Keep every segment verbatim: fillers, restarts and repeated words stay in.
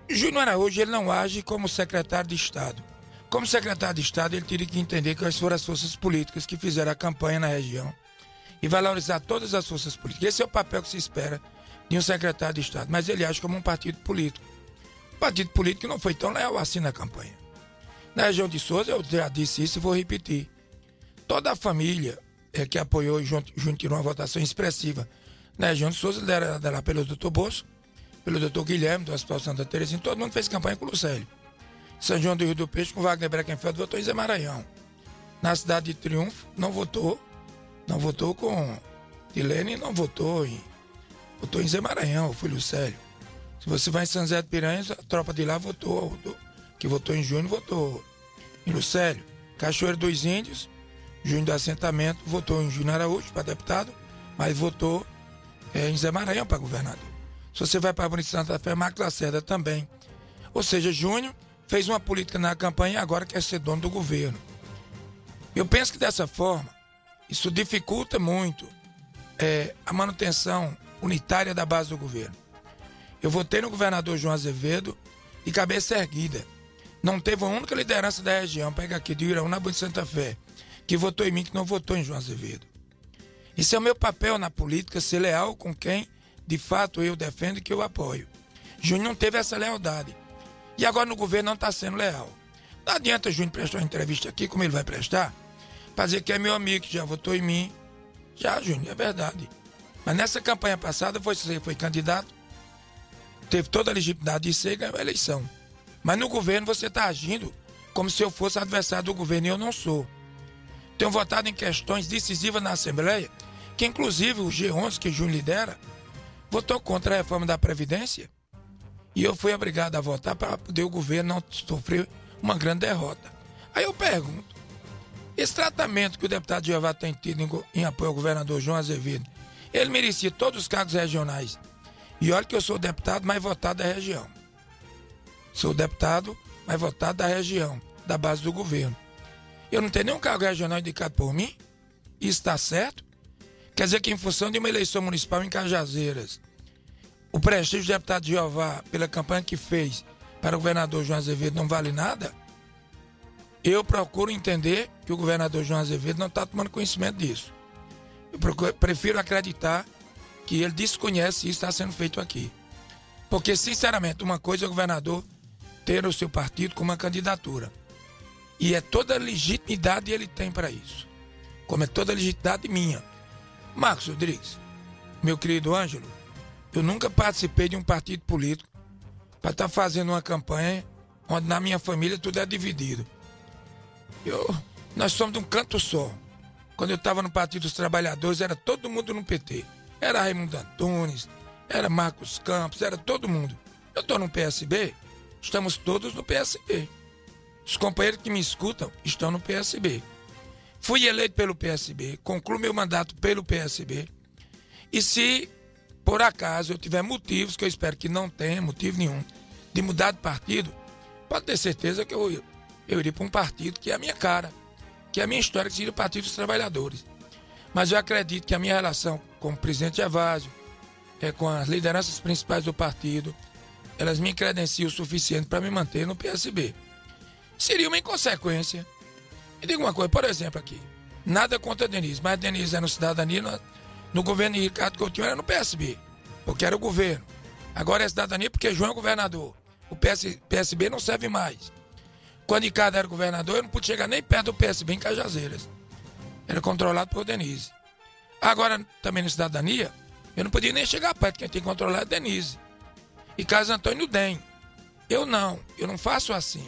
Júnior Araújo, ele não age como secretário de Estado. Como secretário de Estado, ele teria que entender quais foram as forças políticas que fizeram a campanha na região e valorizar todas as forças políticas. Esse é o papel que se espera de um secretário de Estado, mas ele age como um partido político. Um partido político que não foi tão leal assim na campanha. Na região de Souza, eu já disse isso e vou repetir. Toda a família é, que apoiou e junto, junto tirou uma votação expressiva na região de Souza, liderada lá pelo doutor Bosco, pelo doutor Guilherme, do Hospital Santa Terezinha, todo mundo fez campanha com o Lucélio. São João do Rio do Peixe, com Wagner Breckenfeld, votou em Zé Maranhão. Na cidade de Triunfo, não votou, não votou com Tilene, não votou em, votou em Zé Maranhão, foi Lucélio. Se você vai em São José de Piranhas, a tropa de lá votou, votou que votou em Júnior, votou em Lucélio. Cachoeiro dos Índios, Júnior do Assentamento, votou em Júnior Araújo para deputado, mas votou é, em Zé Maranhão para governador. Se você vai para a Bonita Santa Fé, Marcos Lacerda também. Ou seja, Júnior fez uma política na campanha e agora quer ser dono do governo. Eu penso que dessa forma, isso dificulta muito é, a manutenção unitária da base do governo. Eu votei no governador João Azevedo de cabeça erguida. Não teve uma única liderança da região, pega aqui de Iraúna na Bonita Santa Fé, que votou em mim, que não votou em João Azevedo. Isso é o meu papel na política, ser leal com quem, de fato, eu defendo e que eu apoio. Júnior não teve essa lealdade. E agora no governo não está sendo leal. Não adianta Júnior prestar uma entrevista aqui, como ele vai prestar, para dizer que é meu amigo, que já votou em mim. Já, Júnior, é verdade. Mas nessa campanha passada, você foi candidato, teve toda a legitimidade de ser e ganhou a eleição. Mas no governo você está agindo como se eu fosse adversário do governo e eu não sou. Tenho votado em questões decisivas na Assembleia, que inclusive o G onze, que Júnior lidera, votou contra a reforma da Previdência e eu fui obrigado a votar para poder o governo não sofrer uma grande derrota. Aí eu pergunto, esse tratamento que o deputado Jeová tem tido em, em apoio ao governador João Azevedo, ele merecia todos os cargos regionais. E olha que eu sou o deputado mais votado da região. Sou o deputado mais votado da região, da base do governo. Eu não tenho nenhum cargo regional indicado por mim? Isso está certo? Quer dizer que em função de uma eleição municipal em Cajazeiras, o prestígio do deputado Jeová, pela campanha que fez para o governador João Azevedo, não vale nada? Eu procuro entender que o governador João Azevedo não está tomando conhecimento disso. Eu procuro, prefiro acreditar que ele desconhece isso está sendo feito aqui. Porque, sinceramente, uma coisa é o governador ter o seu partido com uma candidatura. E é toda a legitimidade ele tem para isso. Como é toda a legitimidade minha. Marcos Rodrigues, meu querido Ângelo, eu nunca participei de um partido político para estar tá fazendo uma campanha onde na minha família tudo é dividido. Eu, nós somos de um canto só. Quando eu estava no Partido dos Trabalhadores, era todo mundo no P T. Era Raimundo Antunes, era Marcos Campos, era todo mundo. Eu estou no P S B, estamos todos no P S B. Os companheiros que me escutam estão no P S B. Fui eleito pelo P S B, concluo meu mandato pelo P S B. E se, por acaso, eu tiver motivos, que eu espero que não tenha motivo nenhum, de mudar de partido, pode ter certeza que eu, eu iria para um partido que é a minha cara, que é a minha história, que seria o Partido dos Trabalhadores. Mas eu acredito que a minha relação com o presidente Gervásio, é, com as lideranças principais do partido, elas me credenciam o suficiente para me manter no P S B. Seria uma inconsequência. E digo uma coisa, por exemplo aqui, nada contra a Denise, mas a Denise era no Cidadania, no, no governo de Ricardo Coutinho era no P S B, porque era o governo. Agora é Cidadania porque João é governador. O P S B não serve mais. Quando Ricardo era governador, eu não pude chegar nem perto do P S B em Cajazeiras. Era controlado por Denise. Agora, também no Cidadania, eu não podia nem chegar perto, quem tem que controlar é Denise. E Carlos Antônio Dem. Eu não, eu não faço assim.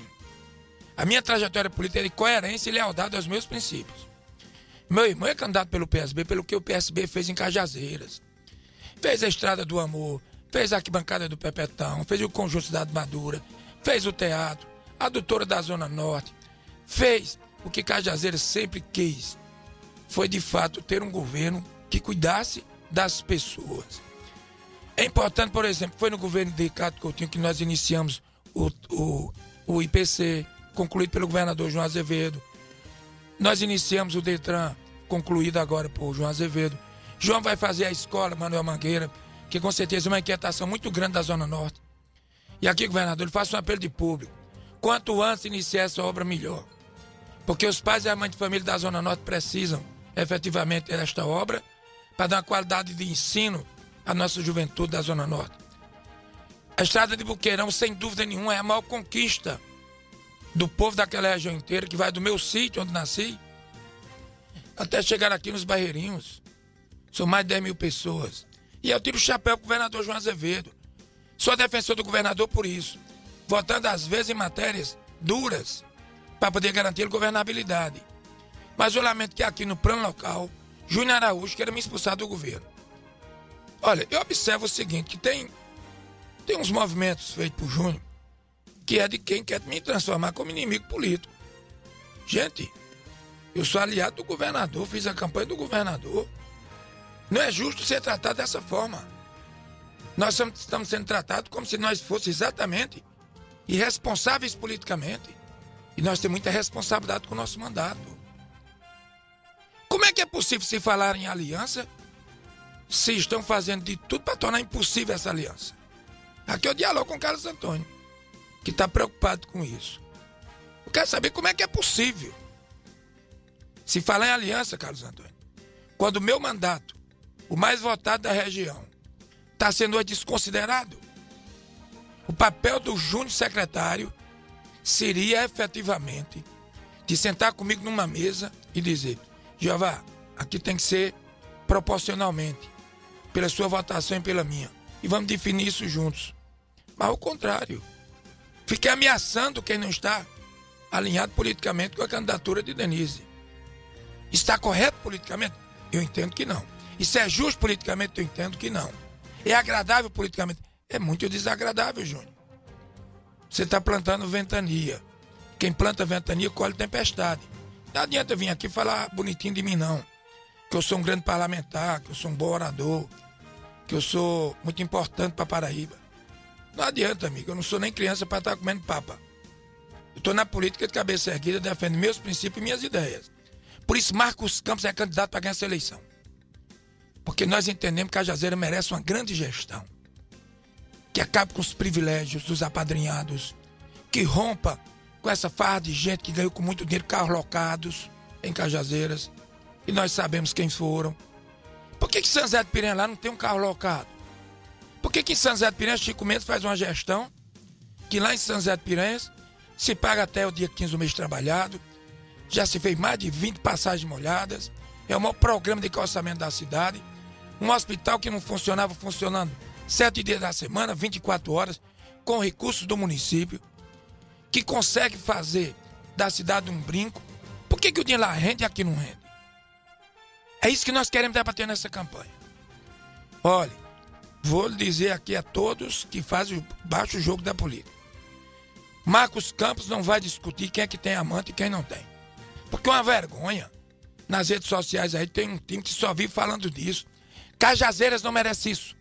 A minha trajetória política é de coerência e lealdade aos meus princípios. Meu irmão é candidato pelo P S B, pelo que o P S B fez em Cajazeiras. Fez a Estrada do Amor, fez a arquibancada do Pepetão, fez o Conjunto Cidade Madura, fez o teatro, a Doutora da Zona Norte, fez o que Cajazeiras sempre quis. Foi, de fato, ter um governo que cuidasse das pessoas. É importante, por exemplo, foi no governo de Ricardo Coutinho que nós iniciamos o, o, o I P C, concluído pelo governador João Azevedo. Nós iniciamos o Detran, concluído agora por João Azevedo. João vai fazer a escola Manuel Mangueira, que com certeza é uma inquietação muito grande da Zona Norte. E aqui, governador, ele faz um apelo de público. Quanto antes iniciar essa obra, melhor. Porque os pais e a mãe de família da Zona Norte precisam, efetivamente, desta obra para dar uma qualidade de ensino à nossa juventude da Zona Norte. A estrada de Buqueirão, sem dúvida nenhuma, é a maior conquista do povo daquela região inteira, que vai do meu sítio, onde nasci, até chegar aqui nos Barreirinhos. São mais de dez mil pessoas. E eu tiro o chapéu para o governador João Azevedo. Sou defensor do governador por isso. Votando, às vezes, em matérias duras para poder garantir a governabilidade. Mas eu lamento que aqui no plano local, Júnior Araújo queira me expulsar do governo. Olha, eu observo o seguinte, que tem, tem uns movimentos feitos por Júnior, que é de quem quer me transformar como inimigo político. Gente, eu sou aliado do governador, fiz a campanha do governador. Não é justo ser tratado dessa forma. Nós estamos sendo tratados como se nós fôssemos exatamente irresponsáveis politicamente. E nós temos muita responsabilidade com o nosso mandato. Como é que é possível se falar em aliança se estão fazendo de tudo para tornar impossível essa aliança? Aqui eu dialogo com o Carlos Antônio, que está preocupado com isso. Eu quero saber como é que é possível se falar em aliança, Carlos Antônio, quando o meu mandato, o mais votado da região, está sendo hoje desconsiderado. O papel do Júnior secretário seria efetivamente de sentar comigo numa mesa e dizer: Jeová, aqui tem que ser proporcionalmente, pela sua votação e pela minha. E vamos definir isso juntos. Mas ao contrário, fiquei ameaçando quem não está alinhado politicamente com a candidatura de Denise. Está correto politicamente? Eu entendo que não. Isso é justo politicamente? Eu entendo que não. É agradável politicamente? É muito desagradável, Júnior. Você está plantando ventania. Quem planta ventania colhe tempestade. Não adianta vir aqui falar bonitinho de mim, não. Que eu sou um grande parlamentar, que eu sou um bom orador, que eu sou muito importante para Paraíba. Não adianta, amigo. Eu não sou nem criança para estar comendo papa. Eu estou na política de cabeça erguida, defendo meus princípios e minhas ideias. Por isso, Marcos Campos é candidato para ganhar essa eleição. Porque nós entendemos que a Cajazeira merece uma grande gestão. Que acabe com os privilégios dos apadrinhados. Que rompa com essa farra de gente que ganhou com muito dinheiro carros locados em Cajazeiras. E nós sabemos quem foram. Por que que São José de Piranha lá não tem um carro locado? Por que que em São José de Piranha Chico Mendes faz uma gestão que lá em São José de Piranha se paga até o dia quinze do mês trabalhado, já se fez mais de vinte passagens molhadas, é o maior programa de calçamento da cidade, um hospital que não funcionava funcionando sete dias da semana, vinte e quatro horas, com recursos do município, que consegue fazer da cidade um brinco. Por que que o dinheiro lá rende e aqui não rende? É isso que nós queremos debater nessa campanha. Olha, vou dizer aqui a todos que fazem o baixo jogo da política. Marcos Campos não vai discutir quem é que tem amante e quem não tem. Porque é uma vergonha. Nas redes sociais aí tem um time que só vive falando disso. Cajazeiras não merece isso.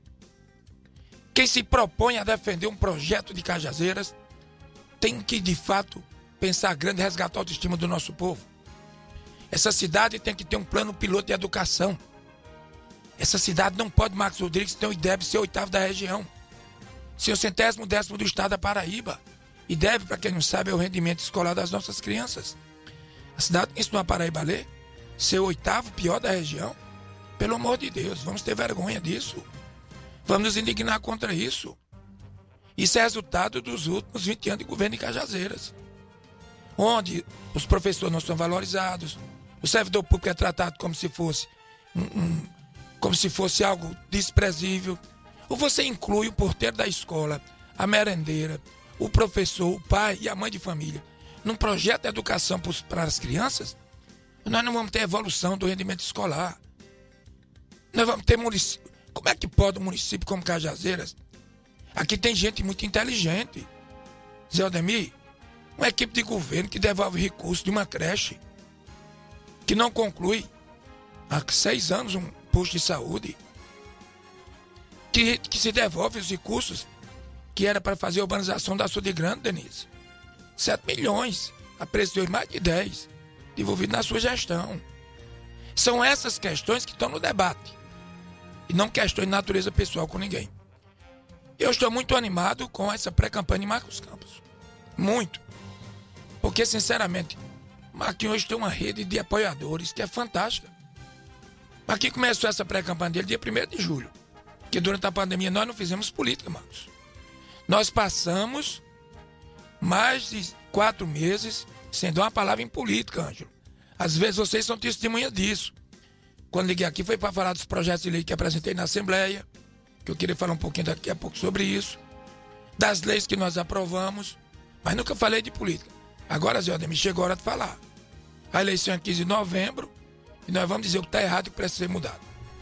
Quem se propõe a defender um projeto de Cajazeiras tem que, de fato, pensar grande e resgatar a autoestima do nosso povo. Essa cidade tem que ter um plano piloto de educação. Essa cidade não pode, Marcos Rodrigues, ter e deve ser oitavo da região. Ser o centésimo décimo do estado da Paraíba. E deve, para quem não sabe, é o rendimento escolar das nossas crianças. A cidade que ensinou a Paraíba a ler, ser o oitavo pior da região. Pelo amor de Deus, vamos ter vergonha disso. Vamos nos indignar contra isso. Isso é resultado dos últimos vinte anos de governo de Cajazeiras. Onde os professores não são valorizados, o servidor público é tratado como se fosse um, um, como se fosse algo desprezível. Ou você inclui o porteiro da escola, a merendeira, o professor, o pai e a mãe de família num projeto de educação para as crianças, nós não vamos ter evolução do rendimento escolar. Nós vamos ter município. Como é que pode um município como Cajazeiras? Aqui tem gente muito inteligente. Zé Aldemir, uma equipe de governo que devolve recursos de uma creche, que não conclui há seis anos um posto de saúde, que, que se devolve os recursos que era para fazer a urbanização da Sul de Grande, Denise. sete milhões, a preço de mais de dez, devolvido na sua gestão. São essas questões que estão no debate. E não questões de natureza pessoal com ninguém. Eu estou muito animado com essa pré-campanha de Marcos Campos. Muito. Porque, sinceramente, Marquinhos hoje tem uma rede de apoiadores que é fantástica. Marquinhos começou essa pré-campanha dele dia primeiro de julho. Porque durante a pandemia nós não fizemos política, Marcos. Nós passamos mais de quatro meses sem dar uma palavra em política, Ângelo. Às vezes vocês são testemunha disso. Quando liguei aqui foi para falar dos projetos de lei que apresentei na Assembleia, que eu queria falar um pouquinho daqui a pouco sobre isso, das leis que nós aprovamos, mas nunca falei de política. Agora, Zé Aldemir, chegou a hora de falar. A eleição é quinze de novembro e nós vamos dizer o que está errado e o que precisa ser mudado.